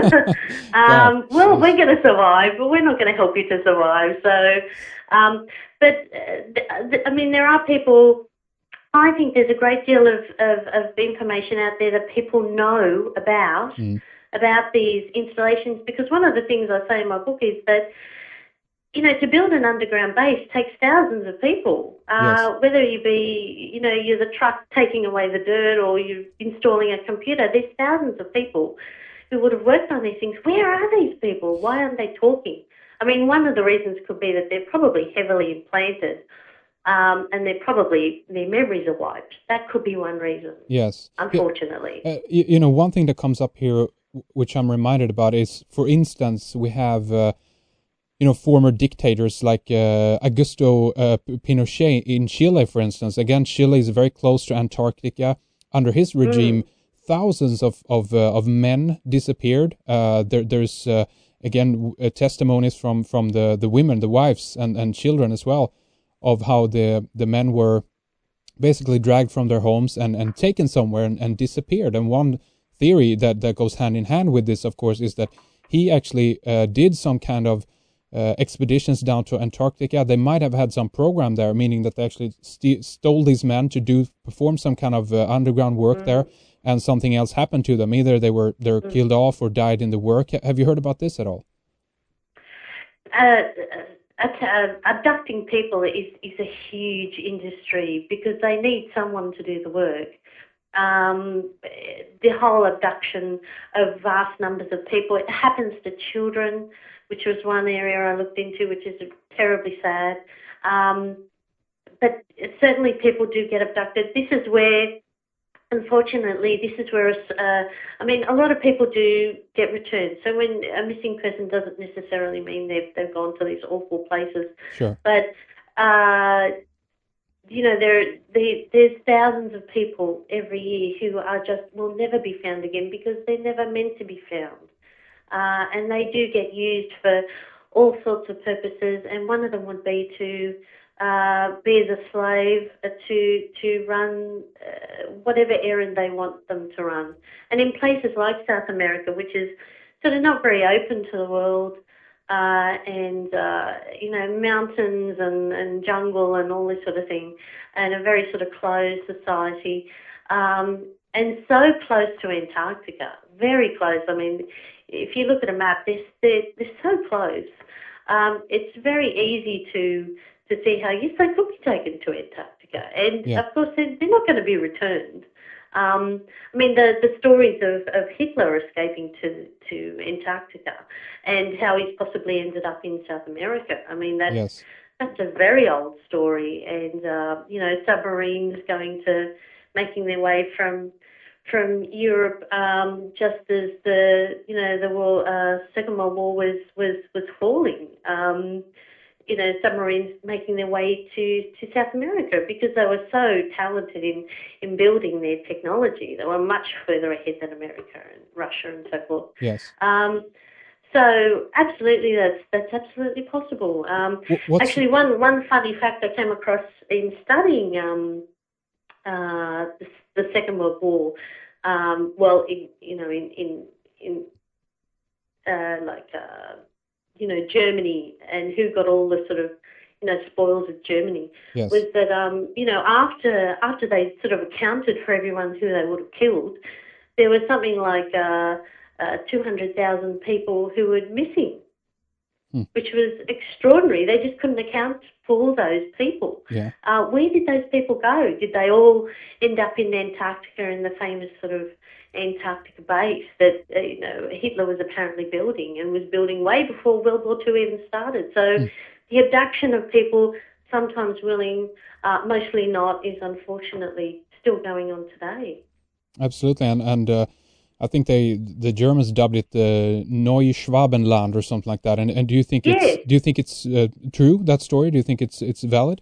um, well, we're going to survive, but we're not going to help you to survive. So, um, but uh, th- th- I mean, there are people. I think there's a great deal of, of, of information out there that people know about. Mm. about these installations, because one of the things I say in my book is that, you know, to build an underground base takes thousands of people, uh, yes. whether you be, you know, you're the truck taking away the dirt or you're installing a computer, there's thousands of people who would have worked on these things, where are these people? Why aren't they talking? I mean, one of the reasons could be that they're probably heavily implanted, um, and they're probably, their memories are wiped. That could be one reason. Yes. Unfortunately. Uh, you, you know, one thing that comes up here, which I'm reminded about, is, for instance, we have, uh, you know, former dictators like uh, Augusto uh, Pinochet in Chile, for instance. Again, Chile is very close to Antarctica. Under his regime, mm. thousands of of, uh, of men disappeared. Uh, there, there's uh, again uh, testimonies from from the, the women, the wives, and, and children as well, of how the the men were basically dragged from their homes and, and taken somewhere and, and disappeared. And one theory that, that goes hand in hand with this, of course, is that he actually uh, did some kind of uh, expeditions down to Antarctica. They might have had some program there, meaning that they actually st- stole these men to do perform some kind of uh, underground work mm. there, and something else happened to them. Either they were they were mm. killed off or died in the work. Have you heard about this at all? Uh, Uh, abducting people is, is a huge industry because they need someone to do the work. Um, the whole abduction of vast numbers of people, it happens to children, which was one area I looked into, which is terribly sad. Um, but certainly people do get abducted. This is where, unfortunately, this is where, uh, I mean, a lot of people do get returned. So when a missing person doesn't necessarily mean they've, they've gone to these awful places. Sure. But, uh, you know, there, there there's thousands of people every year who are just, will never be found again because they're never meant to be found. Uh, and they do get used for all sorts of purposes. And one of them would be to Uh, be as a slave uh, to to run uh, whatever errand they want them to run. And in places like South America, which is sort of not very open to the world, uh, and, uh, you know, mountains and, and jungle and all this sort of thing, and a very sort of closed society, um, and so close to Antarctica, very close. I mean, if you look at a map, they're, they're, they're so close. Um, it's very easy to to see how, yes, they could be taken to Antarctica. And, yeah. of course, they're, they're not going to be returned. Um, I mean, the, the stories of, of Hitler escaping to, to Antarctica and how he's possibly ended up in South America. I mean, that's, yes. that's a very old story. And, uh, you know, submarines going to, making their way from from Europe um, just as the, you know, the war, uh, Second World War was, was, was falling. Um you know, submarines making their way to, to South America because they were so talented in, in building their technology. They were much further ahead than America and Russia and so forth. Yes. Um, so absolutely, that's that's absolutely possible. Um, What's... Actually, one, one funny fact I came across in studying um, uh, the, the Second World War, um, well, in, you know, in, in, in uh, like... Uh, you know, Germany and who got all the sort of, you know, spoils of Germany, yes. was that, um, you know, after after they sort of accounted for everyone who they would have killed, there was something like uh, uh, two hundred thousand people who were missing, hmm. which was extraordinary. They just couldn't account for all those people. Yeah. Uh, where did those people go? Did they all end up in Antarctica in the famous sort of Antarctica base that uh, you know Hitler was apparently building and was building way before World War Two even started. So mm. the abduction of people, sometimes willing, uh, mostly not, is unfortunately still going on today. Absolutely, and and uh, I think they the Germans dubbed it the Neuschwabenland or something like that. And and do you think yes. it's do you think it's uh, true, that story? Do you think it's it's valid?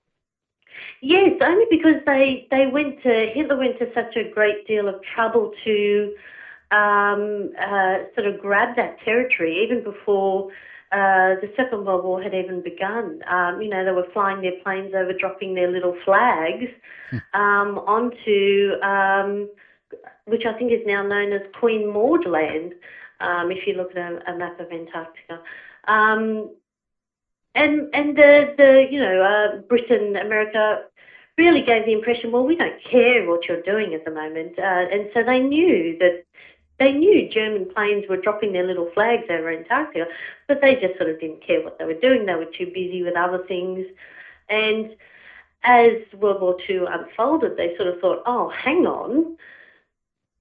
Yes, only because they, they went to, Hitler went to such a great deal of trouble to um, uh, sort of grab that territory, even before uh, the Second World War had even begun. Um, you know, they were flying their planes over, dropping their little flags um, onto, um, which I think is now known as Queen Maud Land, um, if you look at a, a map of Antarctica. Um, And and the, the you know, uh, Britain, America really gave the impression, well, we don't care what you're doing at the moment. Uh, and so they knew that, they knew German planes were dropping their little flags over Antarctica, but they just sort of didn't care what they were doing. They were too busy with other things. And as World War Two unfolded, they sort of thought, oh, hang on,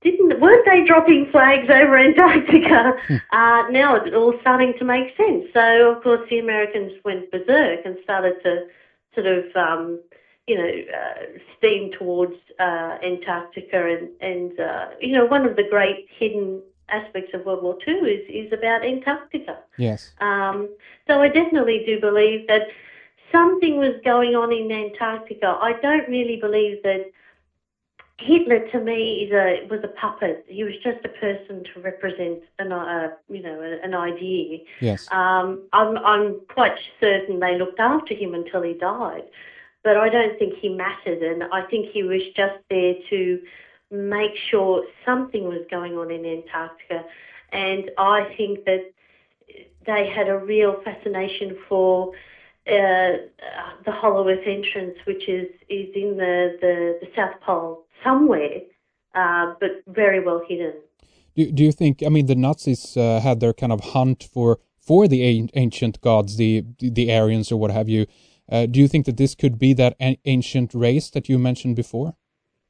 didn't weren't they dropping flags over Antarctica? uh, now it's all starting to make sense. So of course the Americans went berserk and started to sort of um, you know uh, steam towards uh, Antarctica, and and uh, you know one of the great hidden aspects of World War Two is is about Antarctica. Yes. Um, so I definitely do believe that something was going on in Antarctica. I don't really believe that Hitler, to me, is a was a puppet. He was just a person to represent an uh, you know an idea. Yes. Um, I'm I'm quite certain they looked after him until he died, but I don't think he mattered, and I think he was just there to make sure something was going on in Antarctica, and I think that they had a real fascination for uh, the Hollow Earth entrance, which is, is in the, the, the South Pole somewhere, uh, but very well hidden. Do, do you think, I mean, the Nazis uh, had their kind of hunt for, for the a- ancient gods, the, the Aryans or what have you. Uh, do you think that this could be that a- ancient race that you mentioned before?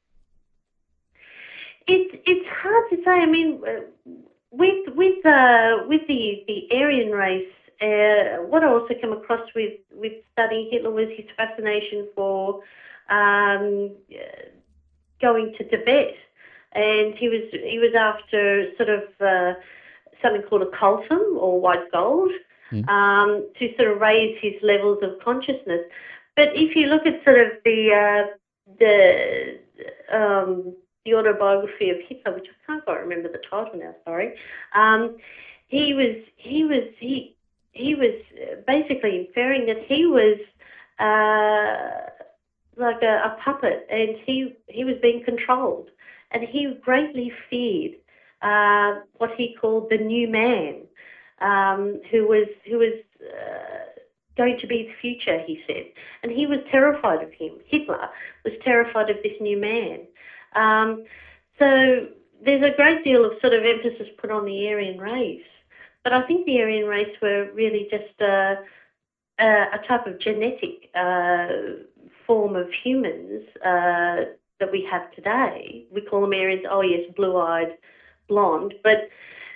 It, it's hard to say. I mean, with with uh, with the, the Aryan race, uh, what I also come across with, with studying Hitler was his fascination for um, going to Tibet, and he was he was after sort of uh, something called a kultum or white gold mm. um, to sort of raise his levels of consciousness. But if you look at sort of the uh, the um, the autobiography of Hitler, which I can't quite remember the title now, sorry. Um, he was he was he he was basically inferring that he was uh, like a, a puppet, and he he was being controlled, and he greatly feared uh, what he called the new man, um, who was who was uh, going to be the future, he said, and he was terrified of him. Hitler was terrified of this new man. Um, so there's a great deal of sort of emphasis put on the Aryan race, but I think the Aryan race were really just uh, a, a type of genetic uh, form of humans uh, that we have today. We call them Aryans. Oh yes, blue-eyed, blonde, but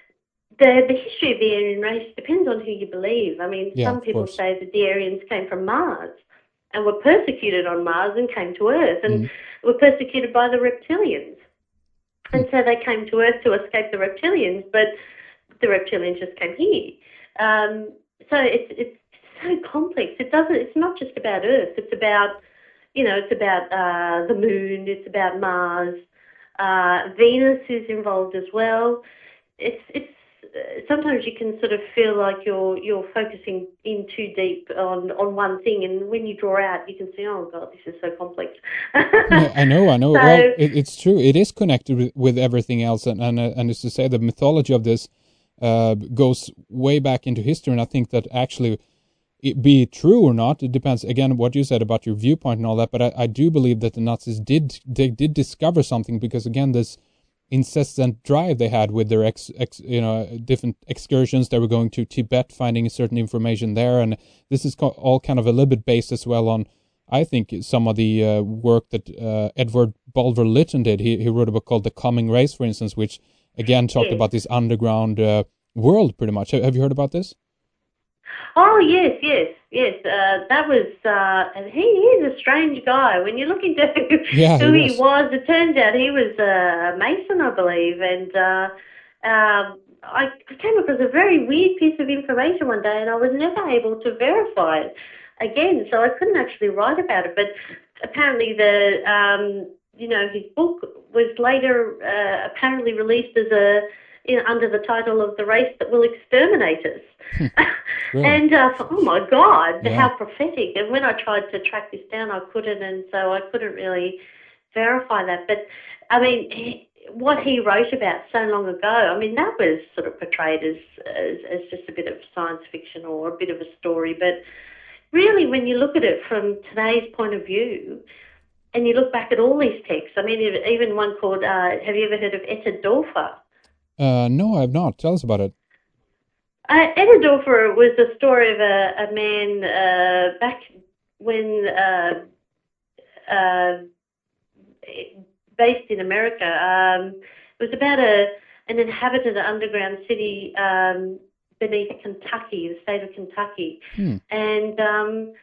the the history of the Aryan race depends on who you believe. I mean, yeah, some people course. say that the Aryans came from Mars and were persecuted on Mars and came to Earth and mm. were persecuted by the reptilians. Mm. And so they came to Earth to escape the reptilians, but the reptilians just came here. Um, so it's it's so complex. It doesn't. It's not just about Earth. It's about, you know, it's about uh, the moon. It's about Mars. Uh, Venus is involved as well. It's it's. Sometimes you can sort of feel like you're you're focusing in too deep on, on one thing, and when you draw out, you can see, oh God, this is so complex. yeah, I know, I know. So, well, it, it's true. It is connected with, with everything else, and and uh, and as to say, the mythology of this uh, goes way back into history, and I think that actually, it be true or not, it depends again what you said about your viewpoint and all that. But I, I do believe that the Nazis did they did discover something, because again, this incessant drive they had with their ex, ex you know different excursions. They were going to Tibet, finding certain information there, and this is co- all kind of a little bit based as well on, I think, some of the uh, work that uh, Edward Bulwer Lytton did. He he wrote a book called The Coming Race, for instance, which again talked yes. about this underground uh, world pretty much. Have you heard about this? Oh yes, yes, yes. Uh, that was, uh, and he is a strange guy. When you look into yeah, who he was. he was, it turns out he was a Mason, I believe, and uh, um, I, I came across a very weird piece of information one day, and I was never able to verify it again, so I couldn't actually write about it. But apparently, the um, you know his book was later uh, apparently released as a you know, under the title of The Race That Will Exterminate Us. Really? And uh, oh my God, yeah. how prophetic. And when I tried to track this down, I couldn't, and so I couldn't really verify that. But, I mean, he, what he wrote about so long ago, I mean, that was sort of portrayed as, as, as just a bit of science fiction or a bit of a story. But really, when you look at it from today's point of view, and you look back at all these texts, I mean, even one called, uh, have you ever heard of Etterdorfer? Uh, no, I have not. Tell us about it. Uh, Etterdorfer was the story of a, a man uh, back when, uh, uh, based in America. Um, it was about a an inhabited underground city um, beneath Kentucky, the state of Kentucky, Hmm. and um,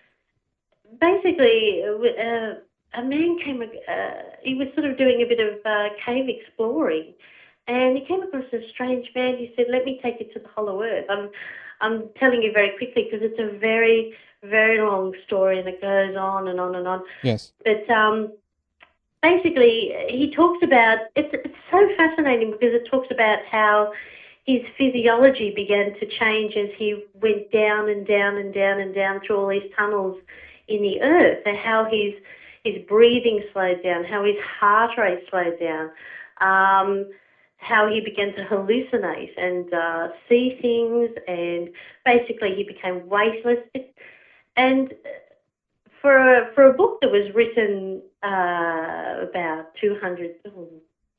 basically uh, a man came. Uh, he was sort of doing a bit of uh, cave exploring, and he came across a strange man. He said, "Let me take you to the Hollow Earth." I'm I'm telling you very quickly because it's a very very long story and it goes on and on and on. Yes. But um, basically, he talks about it's it's so fascinating because it talks about how his physiology began to change as he went down and down and down and down through all these tunnels in the earth, and how his his breathing slowed down, how his heart rate slowed down, um, how he began to hallucinate and uh, see things, and basically he became weightless. It, and for a, for a book that was written uh, about two hundred, oh,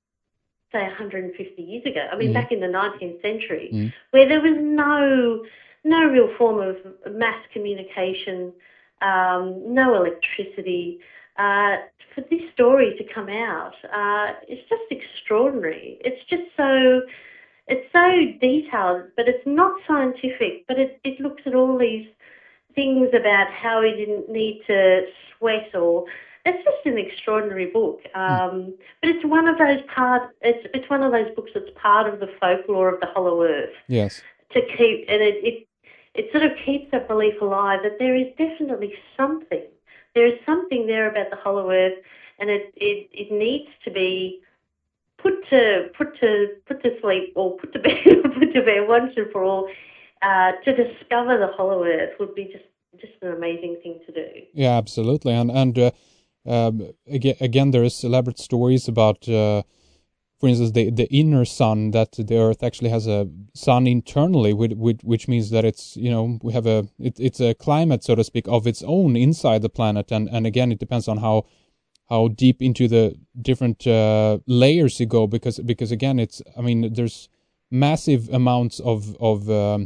say one hundred fifty years ago, I mean, Mm. back in the nineteenth century, Mm. where there was no no real form of mass communication, um, no electricity, uh, for this story to come out, uh, it's just extraordinary. It's just so, it's so detailed, but it's not scientific, but it, it looks at all these things about how he didn't need to sweat, or it's just an extraordinary book. Um, but it's one of those part. It's it's one of those books that's part of the folklore of the Hollow Earth. Yes. To keep and it, it it sort of keeps that belief alive that there is definitely something. There is something there about the Hollow Earth, and it it, it needs to be put to put to put to sleep or put to bed put to bed once and for all. Uh, to discover the Hollow Earth would be just just an amazing thing to do. Yeah, absolutely. And and uh, um, again, again, there is elaborate stories about, uh, for instance, the the inner sun, that the Earth actually has a sun internally, which which, which means that it's, you know, we have a it, it's a climate, so to speak, of its own inside the planet. And and again, it depends on how how deep into the different uh, layers you go, because because again, it's, I mean, there's massive amounts of of um,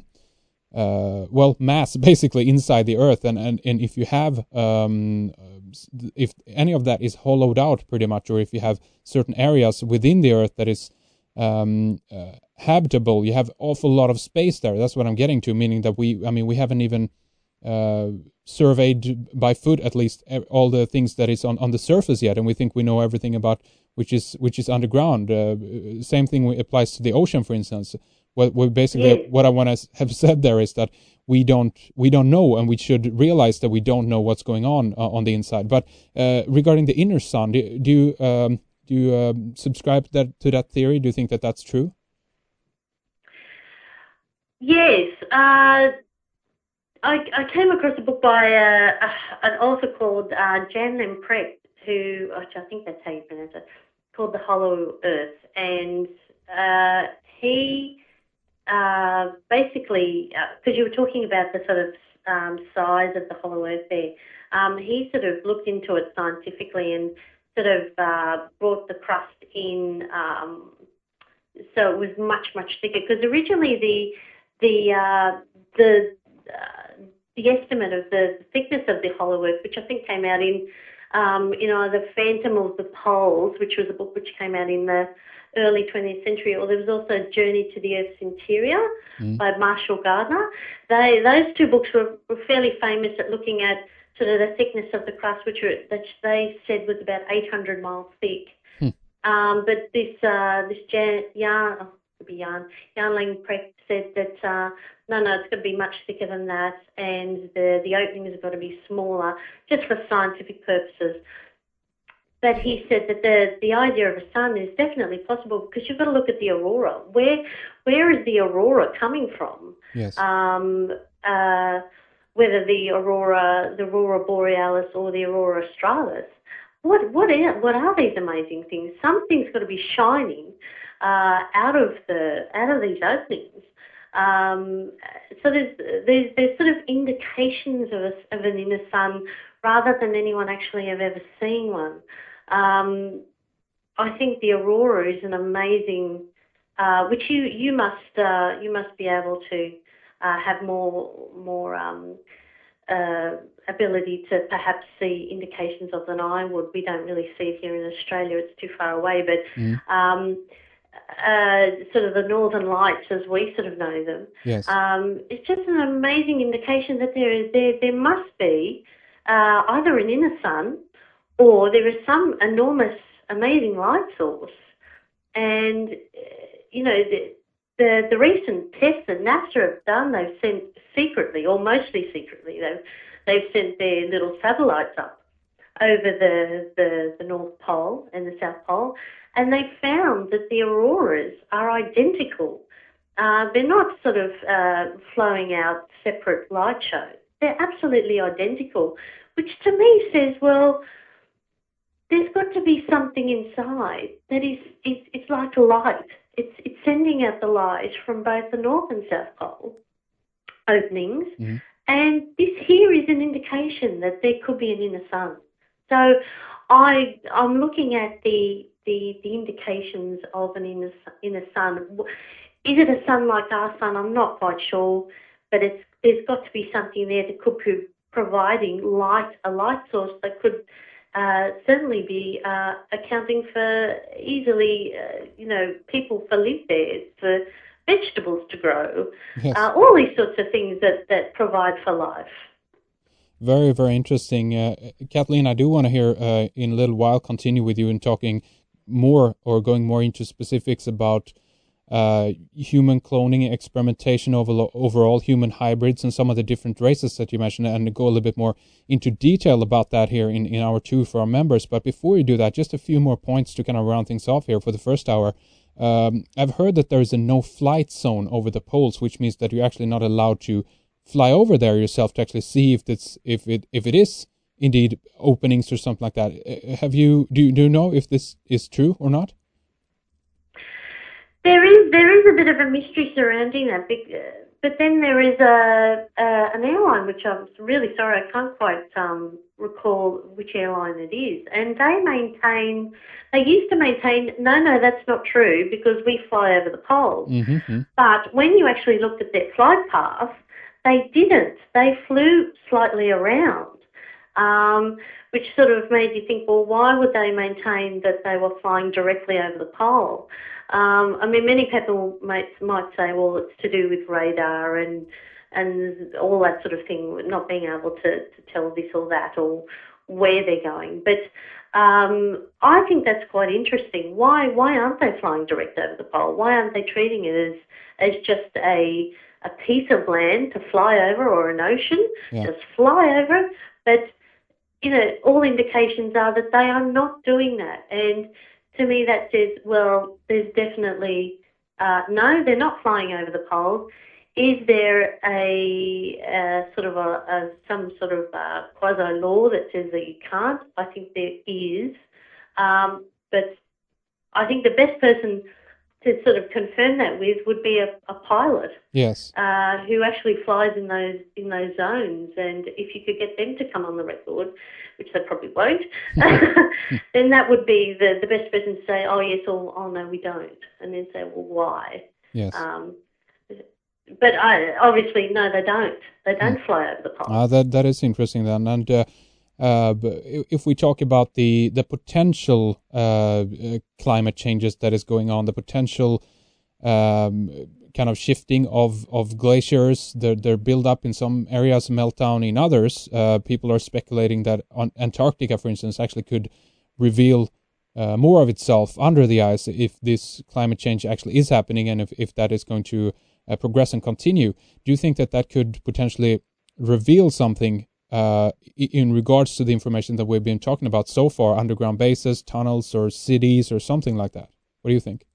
uh, well, mass basically inside the earth, and, and, and if you have um, if any of that is hollowed out pretty much, or if you have certain areas within the earth that is um, uh, habitable, you have awful lot of space there. That's what I'm getting to, meaning that we, I mean, we haven't even uh, surveyed by foot, at least, all the things that is on, on the surface yet, and we think we know everything about which is which is underground. Uh, same thing applies to the ocean, for instance. What, what basically Yes. what I want to have said there is that we don't we don't know, and we should realize that we don't know what's going on uh, on the inside. But uh, regarding the inner sun, do, do you um, do you um, subscribe that to that theory? Do you think that that's true? Yes. Uh, I, I came across a book by uh, an author called uh, Jan Lemprecht, who, which I think that's how you pronounce it, called The Hollow Earth. And uh, he uh, basically, because uh, you were talking about the sort of um, size of the Hollow Earth there, um, he sort of looked into it scientifically and sort of uh, brought the crust in, um, so it was much, much thicker. Because originally the the uh, the uh, the estimate of the thickness of the Hollow Earth, which I think came out in um, you know, The Phantom of the Poles, which was a book which came out in the early twentieth century, or there was also Journey to the Earth's Interior mm. by Marshall Gardner. They those two books were, were fairly famous at looking at sort of the thickness of the crust, which, were, which they said was about eight hundred miles thick. Hmm. Um, but this uh, this Jan, Jan, oh, could be Jan, Jan Lemprecht said that uh, no, no, it's going to be much thicker than that, and the the openings have got to be smaller, just for scientific purposes. But he said that the, the idea of a sun is definitely possible, because you've got to look at the aurora. Where where is the aurora coming from? Yes. Um, uh, whether the aurora, the aurora borealis, or the aurora australis. What what are what are these amazing things? Something's got to be shining uh, out of the out of these openings. Um, so there's, there's there's sort of indications of a, of an inner sun, rather than anyone actually have ever seen one. Um, I think the aurora is an amazing, uh, which you you must uh, you must be able to uh, have more more um, uh, ability to perhaps see indications of than I would. We don't really see it here in Australia; it's too far away. But mm. um, uh, sort of the northern lights as we sort of know them, Yes. um, it's just an amazing indication that there is there there must be uh, either an inner sun or there is some enormous, amazing light source. And uh, you know the, the the recent tests that NASA have done, they've sent secretly, or mostly secretly, they've they've sent their little satellites up over the, the, the North Pole and the South Pole, and they found that the auroras are identical. Uh, they're not sort of uh, flowing out separate light shows. They're absolutely identical, which to me says, well, there's got to be something inside that is, is it's like a light. It's, it's sending out the light from both the North and South Pole openings, Mm-hmm. and this here is an indication that there could be an inner sun. So I, I'm looking at the, the, the indications of an inner, inner sun. Is it a sun like our sun? I'm not quite sure, but it's, there's got to be something there that could be providing light, a light source that could uh, certainly be uh, accounting for easily, uh, you know, people for live there, for vegetables to grow, Yes. uh, all these sorts of things that, that provide for life. Very, very interesting. Uh, Kathleen, I do want to hear uh, in a little while continue with you in talking more or going more into specifics about uh, human cloning, experimentation over, overall, human hybrids, and some of the different races that you mentioned, and go a little bit more into detail about that here in, in hour two for our members. But before you do that, just a few more points to kind of round things off here for the first hour. Um, I've heard that there's a no-flight zone over the poles, which means that you're actually not allowed to fly over there yourself to actually see if it's if it if it is indeed openings or something like that. Have you do you, do you know if this is true or not? There is there is a bit of a mystery surrounding that, but then there is a, a an airline which I'm really sorry I can't quite um, recall which airline it is, and they maintain they used to maintain no no that's not true because we fly over the poles, Mm-hmm. but when you actually looked at their flight path, they didn't. They flew slightly around, um, which sort of made you think, well, why would they maintain that they were flying directly over the pole? Um, I mean, many people might, might say, well, it's to do with radar and and all that sort of thing, not being able to, to tell this or that or where they're going. But um, I think that's quite interesting. Why why aren't they flying direct over the pole? Why aren't they treating it as as just a a piece of land to fly over or an ocean, Yeah. just fly over it? But, you know, all indications are that they are not doing that. And to me that says, well, there's definitely, uh, no, they're not flying over the poles. Is there a, a sort of a, a some sort of uh, quasi-law that says that you can't? I think there is. Um, but I think the best person to sort of confirm that with would be a, a pilot. Yes. Uh, who actually flies in those in those zones, and if you could get them to come on the record, which they probably won't, then that would be the, the best person to say, oh yes, or oh no, we don't, and then say, well, why? Yes. Um, but I, obviously, no, they don't. They don't Mm. fly over the pole. Ah, that that is interesting then, and. Uh, Uh, if we talk about the the potential uh, uh, climate changes that is going on, the potential um, kind of shifting of, of glaciers, they're, they're build up in some areas, meltdown in others. Uh, people are speculating that on Antarctica, for instance, actually could reveal uh, more of itself under the ice if this climate change actually is happening, and if, if that is going to uh, progress and continue. Do you think that that could potentially reveal something Uh, in regards to the information that we've been talking about so far, underground bases, tunnels, or cities, or something like that? What do you think?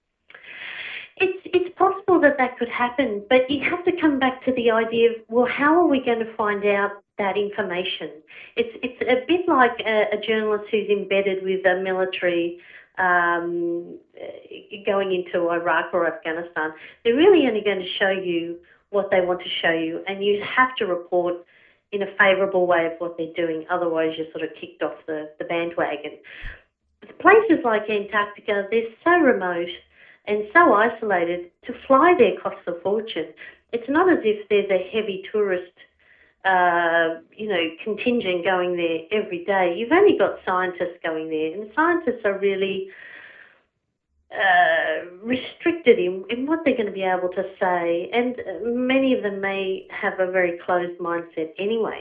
It's it's possible that that could happen, but you have to come back to the idea of, well, how are we going to find out that information? It's it's a bit like a, a journalist who's embedded with a military um, going into Iraq or Afghanistan. They're really only going to show you what they want to show you, and you have to report in a favourable way of what they're doing. Otherwise, you're sort of kicked off the, the bandwagon. Places like Antarctica, they're so remote and so isolated, to fly there costs a fortune. It's not as if there's a heavy tourist, uh, you know, contingent going there every day. You've only got scientists going there, and scientists are really uh, restricted in, in what they're going to be able to say, and many of them may have a very closed mindset anyway.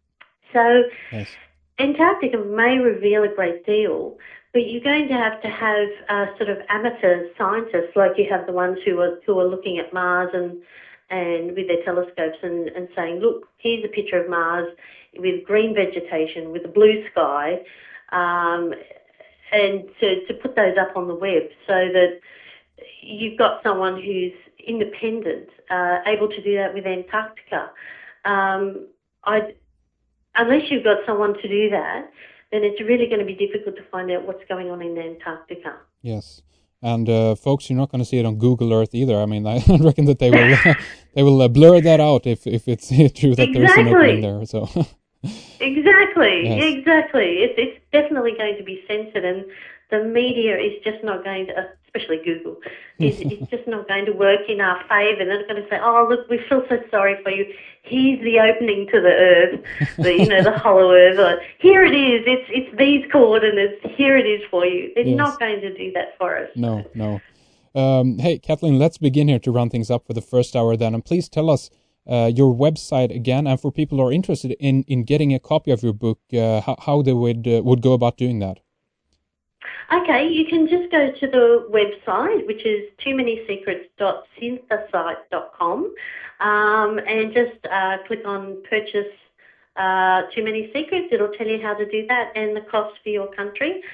So Yes. Antarctica may reveal a great deal, but you're going to have to have uh, sort of amateur scientists, like you have the ones who are who are looking at Mars and and with their telescopes and, and saying, look, here's a picture of Mars with green vegetation, with a blue sky, um, and to, to put those up on the web so that you've got someone who's independent, uh, able to do that with Antarctica. Um, I, unless you've got someone to do that, then it's really going to be difficult to find out what's going on in Antarctica. Yes. And uh, folks, you're not going to see it on Google Earth either. I mean, I reckon that they will they will uh, blur that out if, if it's true that exactly. there's an opening there. So exactly, yes. exactly. It's it's definitely going to be censored, and the media is just not going to, especially Google, is is just not going to work in our favour. They're not going to say, "Oh, look, we feel so sorry for you. Here's the opening to the Earth, the you know the hollow Earth. Or, here it is. It's it's these coordinates. Here it is for you." They're Yes. not going to do that for us. No, no. Um, hey, Kathleen, let's begin here to run things up for the first hour then. And please tell us uh, your website again, and for people who are interested in, in getting a copy of your book, uh, how, how they would uh, would go about doing that. Okay, you can just go to the website, which is too many secrets dot synthesite dot com, um, and just uh, click on purchase uh, Too Many Secrets. It'll tell you how to do that and the cost for your country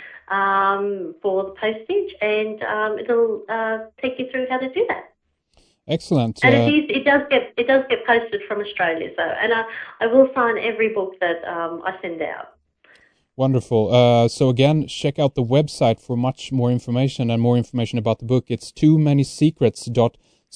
um, for the postage, and um, it'll uh, take you through how to do that. Excellent. And uh, it, is, it does get it does get posted from Australia, so and I, I will sign every book that um, I send out. Wonderful. Uh, so again, check out the website for much more information and more information about the book. It's too many secrets dot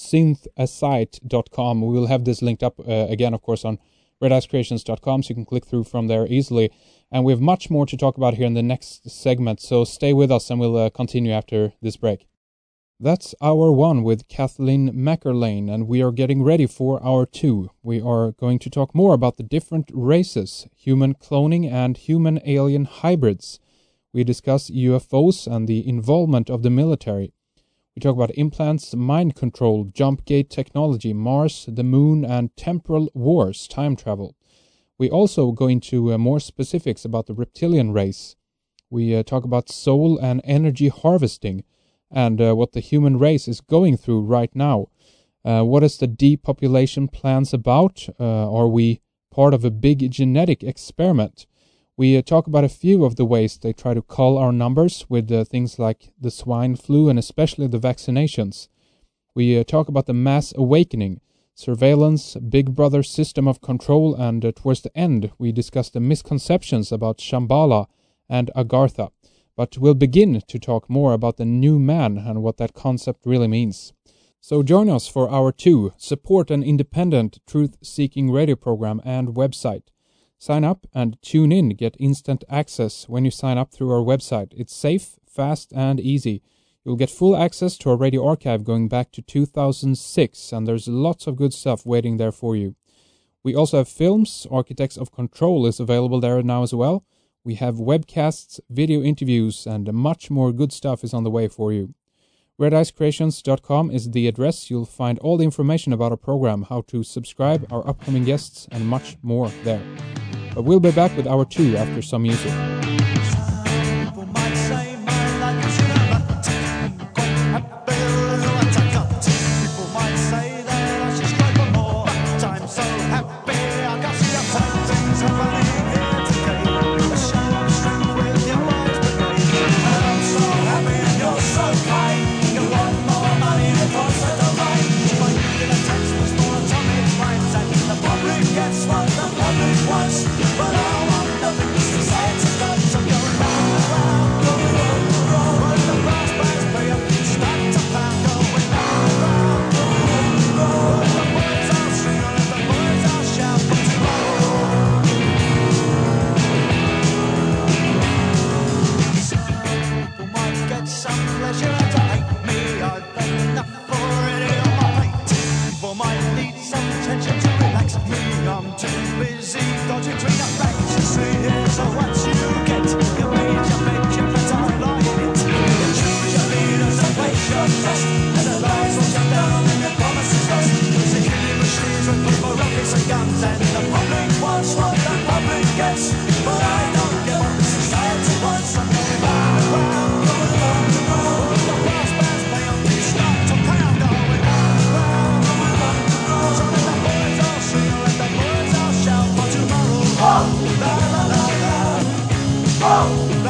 synthesite dot com. We will have this linked up uh, again, of course, on red ice creations dot com, so you can click through from there easily. And we have much more to talk about here in the next segment, so stay with us and we'll uh, continue after this break. That's hour one with Kathleen Mackerlane, and we are getting ready for hour two. We are going to talk more about the different races, human cloning and human-alien hybrids. We discuss U F Os and the involvement of the military. We talk about implants, mind control, jump gate technology, Mars, the moon, and temporal wars, time travel. We also go into uh, more specifics about the reptilian race. We uh, talk about soul and energy harvesting, and uh, what the human race is going through right now. Uh, what is the depopulation plans about? Uh, are we part of a big genetic experiment? We uh, talk about a few of the ways they try to cull our numbers with uh, things like the swine flu and especially the vaccinations. We uh, talk about the mass awakening, surveillance, Big Brother system of control, and uh, towards the end we discuss the misconceptions about Shambhala and Agartha. But we'll begin to talk more about the new man and what that concept really means. So join us for hour two. Support an independent, truth-seeking radio program and website. Sign up and tune in. Get instant access when you sign up through our website. It's safe, fast, and easy. You'll get full access to our radio archive going back to two thousand six, and there's lots of good stuff waiting there for you. We also have films. Architects of Control is available there now as well. We have webcasts, video interviews, and much more good stuff is on the way for you. red ice creations dot com is the address. You'll find all the information about our program, how to subscribe, our upcoming guests, and much more there. But we'll be back with hour two after some music. So what you get, you made your bed, you better lie in it. You choose your leaders and Oh, la la la la. Oh.